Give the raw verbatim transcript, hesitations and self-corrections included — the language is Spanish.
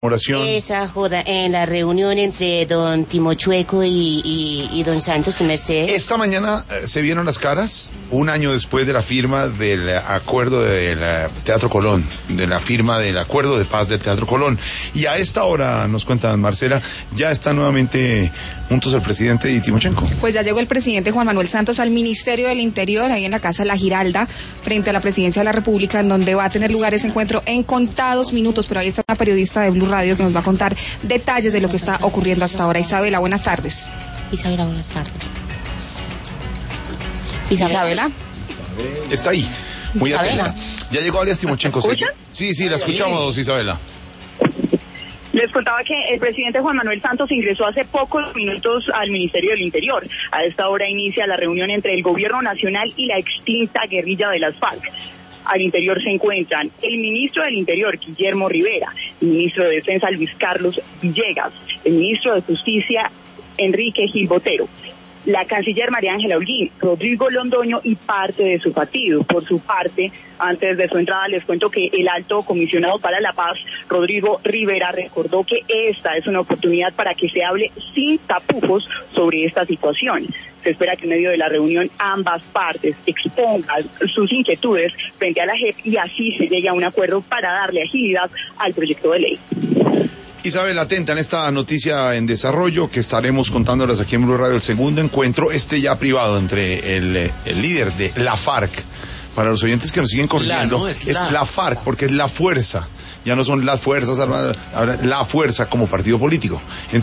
Oración. Esa joda en la reunión entre don Timochueco y, y, y don Santos Mercedes. Esta mañana eh, se vieron las caras, un año después de la firma del acuerdo del eh, Teatro Colón, de la firma del acuerdo de paz del Teatro Colón. Y a esta hora, nos cuenta Marcela, ya están nuevamente juntos el presidente y Timochenko. Pues ya llegó el presidente Juan Manuel Santos al Ministerio del Interior, ahí en la Casa La Giralda, frente a la Presidencia de la República, en donde va a tener lugar ese encuentro en contados minutos. Pero ahí está una periodista de Blue Radio que nos va a contar detalles de lo que está ocurriendo hasta ahora. Isabela, buenas tardes. Isabela, buenas tardes. Isabela. Está ahí, muy Isabela. atenta. Ya llegó alias Timochenko. ¿Sí? sí, sí, la escuchamos, Isabela. Les contaba que el presidente Juan Manuel Santos ingresó hace pocos minutos al Ministerio del Interior. A esta hora inicia la reunión entre el gobierno nacional y la extinta guerrilla de las FARC. Al interior se encuentran el ministro del Interior, Guillermo Rivera, el ministro de Defensa, Luis Carlos Villegas, el ministro de Justicia, Enrique Gil Botero, la canciller María Ángela Holguín, Rodrigo Londoño y parte de su partido. Por su parte, antes de su entrada, les cuento que el alto comisionado para la paz, Rodrigo Rivera, recordó que esta es una oportunidad para que se hable sin tapujos sobre esta situación. Se espera que en medio de la reunión ambas partes expongan sus inquietudes frente a la J E P y así se llegue a un acuerdo para darle agilidad al proyecto de ley. Isabel, atenta en esta noticia en desarrollo que estaremos contándoles aquí en Blue Radio, el segundo encuentro, este ya privado, entre el, el líder de la FARC. Para los oyentes que nos siguen corrigiendo, la, no, es, es la. la FARC, porque es la fuerza. Ya no son las fuerzas armadas, ahora la fuerza como partido político.